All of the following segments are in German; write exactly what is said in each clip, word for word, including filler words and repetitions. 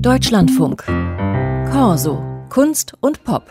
Deutschlandfunk. Corso. Kunst und Pop.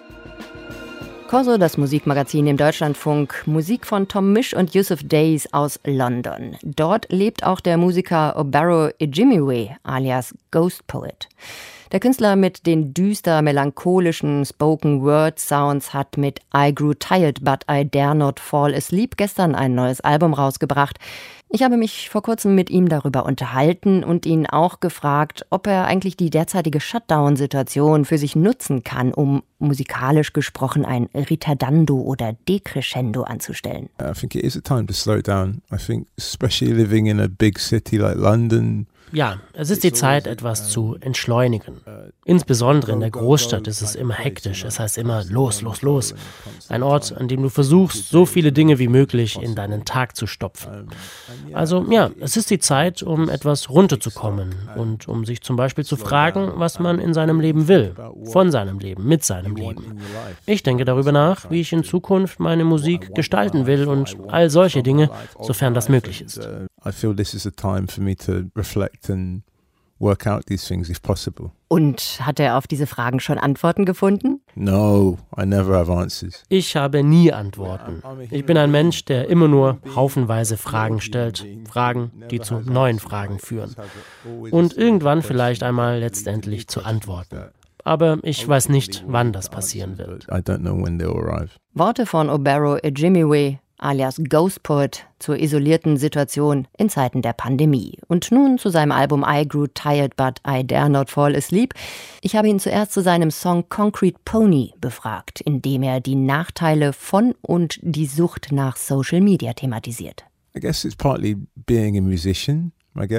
Corso, das Musikmagazin im Deutschlandfunk. Musik von Tom Misch und Yusuf Days aus London. Dort lebt auch der Musiker Obaro Ejimiwe, alias Ghost Poet. Der Künstler mit den düster melancholischen Spoken-Word-Sounds hat mit I Grew Tired But I Dare Not Fall Asleep gestern ein neues Album rausgebracht. Ich habe mich vor kurzem mit ihm darüber unterhalten und ihn auch gefragt, ob er eigentlich die derzeitige Shutdown-Situation für sich nutzen kann, um musikalisch gesprochen ein Ritardando oder Decrescendo anzustellen. I think it is a time to slow down. I think especially living in a big city like London. Ja, es ist die Zeit, etwas zu entschleunigen. Insbesondere in der Großstadt ist es immer hektisch. Es heißt immer los, los, los. Ein Ort, an dem du versuchst, so viele Dinge wie möglich in deinen Tag zu stopfen. Also ja, es ist die Zeit, um etwas runterzukommen und um sich zum Beispiel zu fragen, was man in seinem Leben will, von seinem Leben, mit seinem Leben. Ich denke darüber nach, wie ich in Zukunft meine Musik gestalten will und all solche Dinge, sofern das möglich ist. I feel this is a time for me to reflect and work out these things if possible. Und hat er auf diese Fragen schon Antworten gefunden? No, I never have answers. Ich habe nie Antworten. Ich bin ein Mensch, der immer nur haufenweise Fragen stellt. Fragen, die zu neuen Fragen führen. Und irgendwann vielleicht einmal letztendlich zu Antworten. Aber ich weiß nicht, wann das passieren wird. I don't know when they'll arrive. Worte von Obaro Ejimiwe, alias Ghost Poet, zur isolierten Situation in Zeiten der Pandemie. Und nun zu seinem Album I Grew Tired But I Dare Not Fall Asleep. Ich habe ihn zuerst zu seinem Song Concrete Pony befragt, in dem er die Nachteile von und die Sucht nach Social Media thematisiert. I guess it's partly being a musician.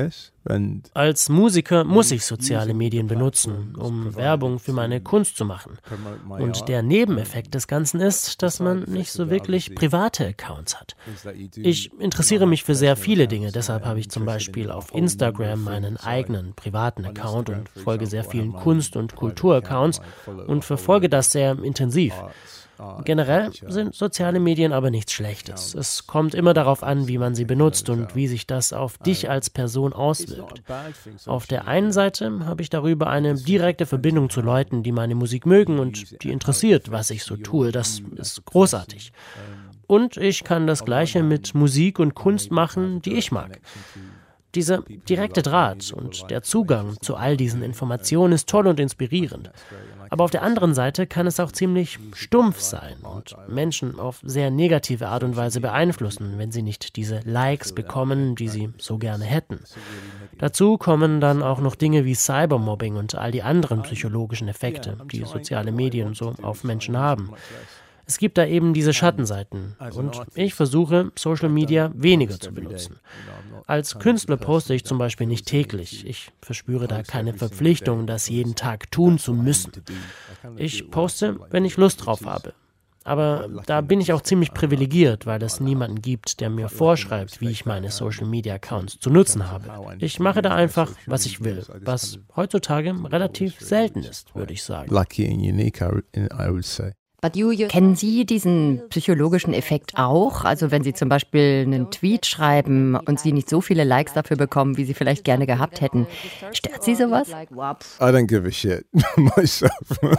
Als Musiker muss ich soziale Medien benutzen, um Werbung für meine Kunst zu machen. Und der Nebeneffekt des Ganzen ist, dass man nicht so wirklich private Accounts hat. Ich interessiere mich für sehr viele Dinge, deshalb habe ich zum Beispiel auf Instagram meinen eigenen privaten Account und folge sehr vielen Kunst- und Kulturaccounts und verfolge das sehr intensiv. Generell sind soziale Medien aber nichts Schlechtes. Es kommt immer darauf an, wie man sie benutzt und wie sich das auf dich als Person auswirkt. Auf der einen Seite habe ich darüber eine direkte Verbindung zu Leuten, die meine Musik mögen und die interessiert, was ich so tue. Das ist großartig. Und ich kann das Gleiche mit Musik und Kunst machen, die ich mag. Dieser direkte Draht und der Zugang zu all diesen Informationen ist toll und inspirierend. Aber auf der anderen Seite kann es auch ziemlich stumpf sein und Menschen auf sehr negative Art und Weise beeinflussen, wenn sie nicht diese Likes bekommen, die sie so gerne hätten. Dazu kommen dann auch noch Dinge wie Cybermobbing und all die anderen psychologischen Effekte, die soziale Medien so auf Menschen haben. Es gibt da eben diese Schattenseiten und ich versuche, Social Media weniger zu benutzen. Als Künstler poste ich zum Beispiel nicht täglich. Ich verspüre da keine Verpflichtung, das jeden Tag tun zu müssen. Ich poste, wenn ich Lust drauf habe. Aber da bin ich auch ziemlich privilegiert, weil es niemanden gibt, der mir vorschreibt, wie ich meine Social-Media-Accounts zu nutzen habe. Ich mache da einfach, was ich will, was heutzutage relativ selten ist, würde ich sagen. Lucky and unique, I would say. Kennen Sie diesen psychologischen Effekt auch? Also wenn Sie zum Beispiel einen Tweet schreiben und Sie nicht so viele Likes dafür bekommen, wie Sie vielleicht gerne gehabt hätten. Stört Sie sowas? I don't give a shit myself.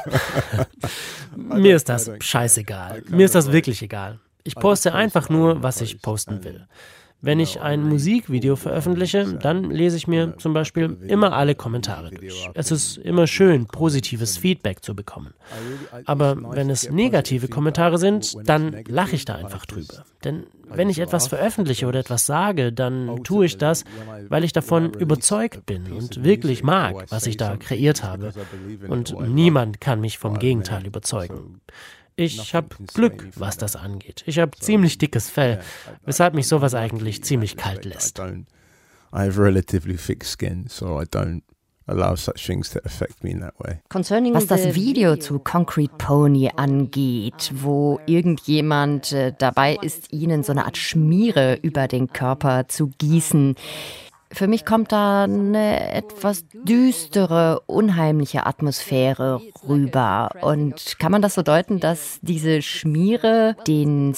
Mir ist das scheißegal. Mir ist das wirklich egal. Ich poste einfach nur, was ich posten will. Wenn ich ein Musikvideo veröffentliche, dann lese ich mir zum Beispiel immer alle Kommentare durch. Es ist immer schön, positives Feedback zu bekommen. Aber wenn es negative Kommentare sind, dann lache ich da einfach drüber. Denn wenn ich etwas veröffentliche oder etwas sage, dann tue ich das, weil ich davon überzeugt bin und wirklich mag, was ich da kreiert habe. Und niemand kann mich vom Gegenteil überzeugen. Ich habe Glück, was das angeht. Ich habe ziemlich dickes Fell, weshalb mich sowas eigentlich ziemlich kalt lässt. I have relatively thick skin, so I don't allow such things to affect me in that way. Was das Video zu Concrete Pony angeht, wo irgendjemand äh, dabei ist, Ihnen so eine Art Schmiere über den Körper zu gießen. Für mich kommt da eine etwas düstere, unheimliche Atmosphäre rüber. Und kann man das so deuten, dass diese Schmiere den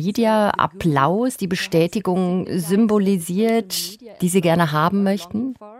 Social-Media-Applaus, die Bestätigung symbolisiert, die Sie gerne haben möchten?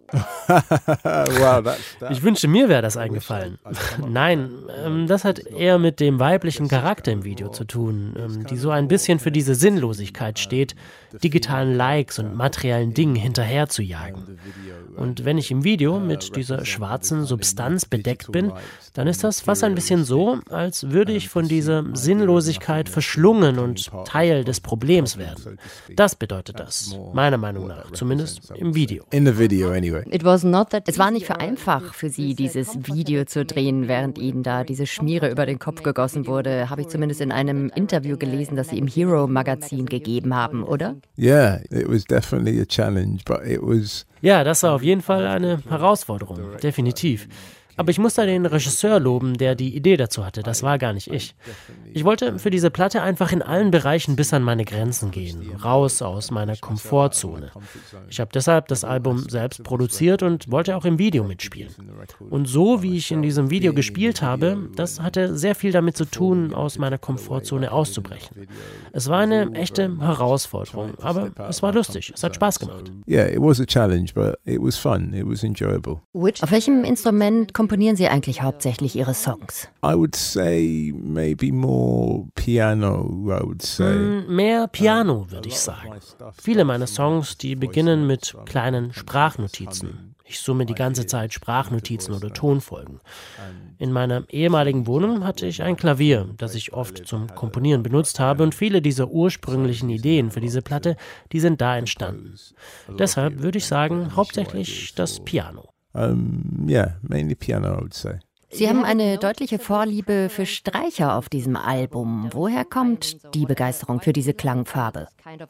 Ich wünschte, mir wäre das eingefallen. Nein, ähm, das hat eher mit dem weiblichen Charakter im Video zu tun, ähm, die so ein bisschen für diese Sinnlosigkeit steht, digitalen Likes und materiellen Dingen hinterher zu jagen. Und wenn ich im Video mit dieser schwarzen Substanz bedeckt bin, dann ist das fast ein bisschen so, als würde ich von dieser Sinnlosigkeit verschlungen und Teil des Problems werden. Das bedeutet das, meiner Meinung nach, zumindest im Video. In the video anyway. It was not that es war nicht für einfach für Sie, dieses Video zu drehen, während Ihnen da diese Schmiere über den Kopf gegossen wurde. Habe ich zumindest in einem Interview gelesen, das Sie im Hero-Magazin gegeben haben, oder? Yeah, it was definitely a challenge, but it was... Ja, das war auf jeden Fall eine Herausforderung, definitiv. Aber ich muss da den Regisseur loben, der die Idee dazu hatte. Das war gar nicht ich. Ich wollte für diese Platte einfach in allen Bereichen bis an meine Grenzen gehen, raus aus meiner Komfortzone. Ich habe deshalb das Album selbst produziert und wollte auch im Video mitspielen. Und so, wie ich in diesem Video gespielt habe, das hatte sehr viel damit zu tun, aus meiner Komfortzone auszubrechen. Es war eine echte Herausforderung, aber es war lustig, es hat Spaß gemacht. Yeah, it was a challenge, but it was fun, it was enjoyable. Auf welchem Instrument komponieren Sie eigentlich hauptsächlich Ihre Songs? I would say maybe more piano, I would say. Mm, mehr Piano, würde ich sagen. Viele meiner Songs, die beginnen mit kleinen Sprachnotizen. Ich summe die ganze Zeit Sprachnotizen oder Tonfolgen. In meiner ehemaligen Wohnung hatte ich ein Klavier, das ich oft zum Komponieren benutzt habe, und viele dieser ursprünglichen Ideen für diese Platte, die sind da entstanden. Deshalb würde ich sagen, hauptsächlich das Piano. Um, yeah, mainly piano, I would say. Sie haben eine deutliche Vorliebe für Streicher auf diesem Album. Woher kommt die Begeisterung für diese Klangfarbe?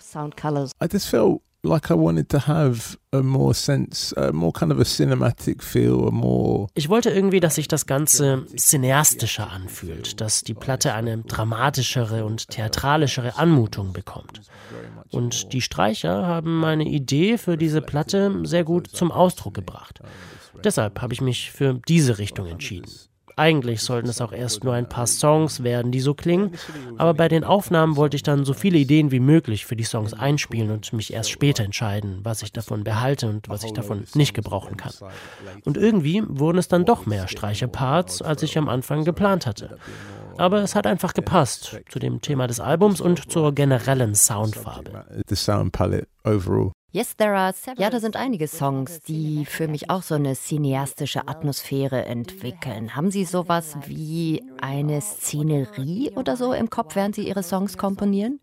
I just felt like I wanted to have a more sense, a more kind of a cinematic feel, a more... Ich wollte irgendwie, dass sich das Ganze cineastischer anfühlt, dass die Platte eine dramatischere und theatralischere Anmutung bekommt. Und die Streicher haben meine Idee für diese Platte sehr gut zum Ausdruck gebracht. Deshalb habe ich mich für diese Richtung entschieden. Eigentlich sollten es auch erst nur ein paar Songs werden, die so klingen, aber bei den Aufnahmen wollte ich dann so viele Ideen wie möglich für die Songs einspielen und mich erst später entscheiden, was ich davon behalte und was ich davon nicht gebrauchen kann. Und irgendwie wurden es dann doch mehr Streicherparts, als ich am Anfang geplant hatte. Aber es hat einfach gepasst zu dem Thema des Albums und zur generellen Soundfarbe. The sound palette overall. Yes, there are several. Ja, da sind einige Songs, die für mich auch so eine cineastische Atmosphäre entwickeln. Haben Sie sowas wie eine Szenerie oder so im Kopf, während Sie Ihre Songs komponieren?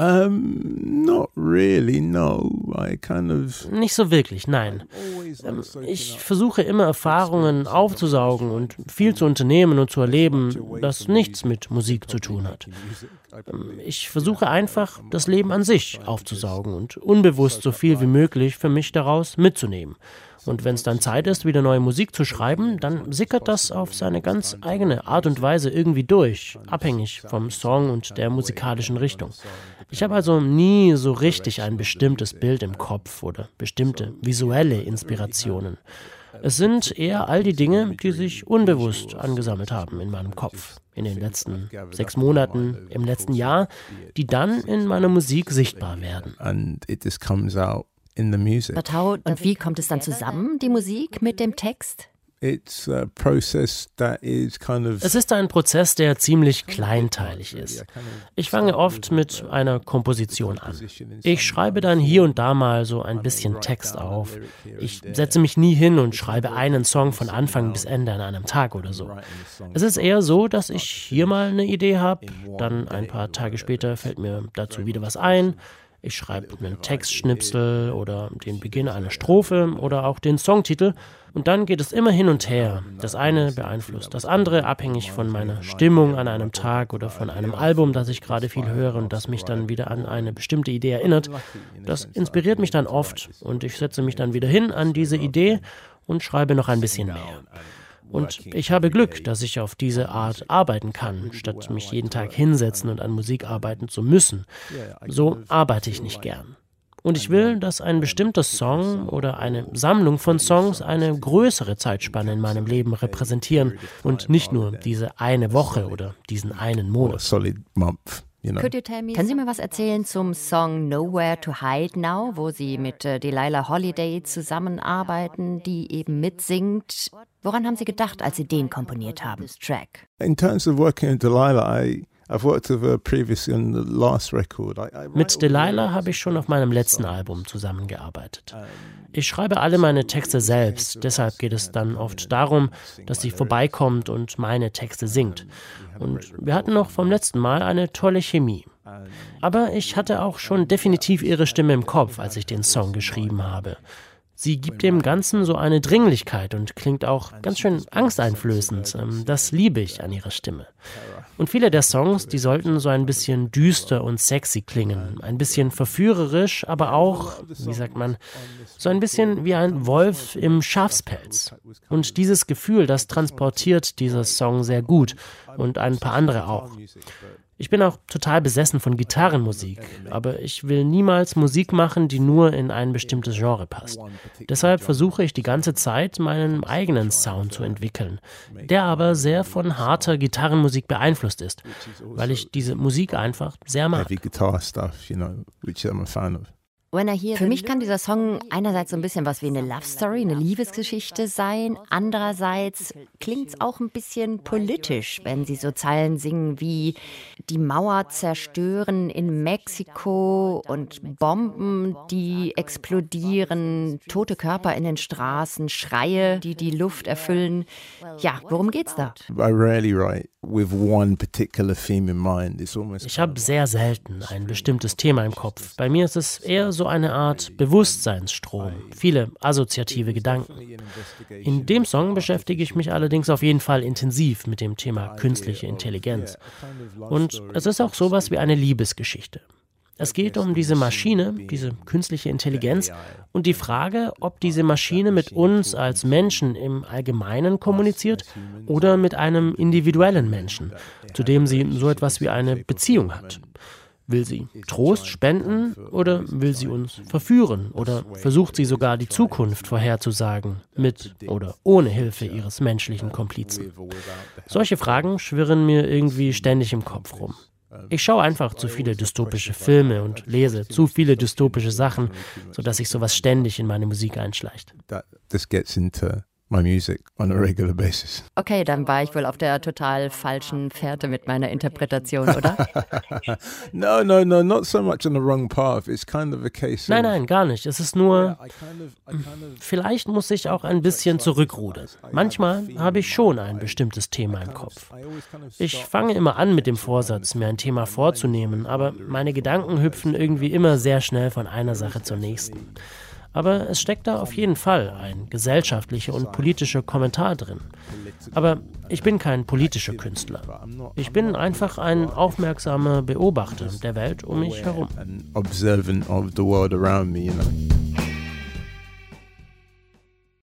Um, not really, no. I kind of... Nicht so wirklich, nein. Ähm, ich versuche immer Erfahrungen aufzusaugen und viel zu unternehmen und zu erleben, das nichts mit Musik zu tun hat. Ähm, ich versuche einfach, das Leben an sich aufzusaugen und unbewusst so viel wie möglich für mich daraus mitzunehmen. Und wenn es dann Zeit ist, wieder neue Musik zu schreiben, dann sickert das auf seine ganz eigene Art und Weise irgendwie durch, abhängig vom Song und der musikalischen Richtung. Ich habe also nie so richtig ein bestimmtes Bild im Kopf oder bestimmte visuelle Inspirationen. Es sind eher all die Dinge, die sich unbewusst angesammelt haben in meinem Kopf, in den letzten sechs Monaten, im letzten Jahr, die dann in meiner Musik sichtbar werden. And it just comes out in the music. Und wie kommt es dann zusammen, die Musik mit dem Text? It's a process that is kind of... Es ist ein Prozess, der ziemlich kleinteilig ist. Ich fange oft mit einer Komposition an. Ich schreibe dann hier und da mal so ein bisschen Text auf. Ich setze mich nie hin und schreibe einen Song von Anfang bis Ende an einem Tag oder so. Es ist eher so, dass ich hier mal eine Idee habe, dann ein paar Tage später fällt mir dazu wieder was ein. Ich schreibe einen Textschnipsel oder den Beginn einer Strophe oder auch den Songtitel und dann geht es immer hin und her. Das eine beeinflusst das andere, abhängig von meiner Stimmung an einem Tag oder von einem Album, das ich gerade viel höre und das mich dann wieder an eine bestimmte Idee erinnert. Das inspiriert mich dann oft und ich setze mich dann wieder hin an diese Idee und schreibe noch ein bisschen mehr. Und ich habe Glück, dass ich auf diese Art arbeiten kann, statt mich jeden Tag hinsetzen und an Musik arbeiten zu müssen. So arbeite ich nicht gern. Und ich will, dass ein bestimmter Song oder eine Sammlung von Songs eine größere Zeitspanne in meinem Leben repräsentieren und nicht nur diese eine Woche oder diesen einen Monat. Solid month. You know? Können Sie mir was erzählen zum Song Nowhere to Hide Now, wo Sie mit äh, Delilah Holiday zusammenarbeiten, die eben mitsingt? Woran haben Sie gedacht, als Sie den komponiert haben, Track? In terms of working with Delilah, I I've worked with her previously on the last record. I, I Mit Delilah habe ich schon auf meinem letzten Album zusammengearbeitet. Ich schreibe alle meine Texte selbst, deshalb geht es dann oft darum, dass sie vorbeikommt und meine Texte singt. Und wir hatten noch vom letzten Mal eine tolle Chemie. Aber ich hatte auch schon definitiv ihre Stimme im Kopf, als ich den Song geschrieben habe. Sie gibt dem Ganzen so eine Dringlichkeit und klingt auch ganz schön angsteinflößend. Das liebe ich an ihrer Stimme. Und viele der Songs, die sollten so ein bisschen düster und sexy klingen. Ein bisschen verführerisch, aber auch, wie sagt man, so ein bisschen wie ein Wolf im Schafspelz. Und dieses Gefühl, das transportiert dieser Song sehr gut und ein paar andere auch. Ich bin auch total besessen von Gitarrenmusik, aber ich will niemals Musik machen, die nur in ein bestimmtes Genre passt. Deshalb versuche ich die ganze Zeit, meinen eigenen Sound zu entwickeln, der aber sehr von harter Gitarrenmusik beeinflusst ist, weil ich diese Musik einfach sehr mag. Für mich kann dieser Song einerseits so ein bisschen was wie eine Love Story, eine Liebesgeschichte sein. Andererseits klingt es auch ein bisschen politisch, wenn sie so Zeilen singen wie die Mauer zerstören in Mexiko und Bomben, die explodieren, tote Körper in den Straßen, Schreie, die die Luft erfüllen. Ja, worum geht's da? Ich habe sehr selten ein bestimmtes Thema im Kopf. Bei mir ist es eher so eine Art Bewusstseinsstrom, viele assoziative Gedanken. In dem Song beschäftige ich mich allerdings auf jeden Fall intensiv mit dem Thema künstliche Intelligenz. Und es ist auch sowas wie eine Liebesgeschichte. Es geht um diese Maschine, diese künstliche Intelligenz und die Frage, ob diese Maschine mit uns als Menschen im Allgemeinen kommuniziert oder mit einem individuellen Menschen, zu dem sie so etwas wie eine Beziehung hat. Will sie Trost spenden oder will sie uns verführen oder versucht sie sogar die Zukunft vorherzusagen, mit oder ohne Hilfe ihres menschlichen Komplizen? Solche Fragen schwirren mir irgendwie ständig im Kopf rum. Ich schaue einfach zu viele dystopische Filme und lese zu viele dystopische Sachen, sodass sich sowas ständig in meine Musik einschleicht. This gets into my music on a regular basis. Okay, dann war ich wohl auf der total falschen Fährte mit meiner Interpretation, oder? no, no, no, not so much on the wrong path. It's kind of a case of, Nein, nein, gar nicht. Es ist nur, vielleicht muss ich auch ein bisschen zurückrudern. Manchmal habe ich schon ein bestimmtes Thema im Kopf. Ich fange immer an mit dem Vorsatz, mir ein Thema vorzunehmen, aber meine Gedanken hüpfen irgendwie immer sehr schnell von einer Sache zur nächsten. Aber es steckt da auf jeden Fall ein gesellschaftlicher und politischer Kommentar drin. Aber ich bin kein politischer Künstler. Ich bin einfach ein aufmerksamer Beobachter der Welt um mich herum. Observant of the world around me, you know.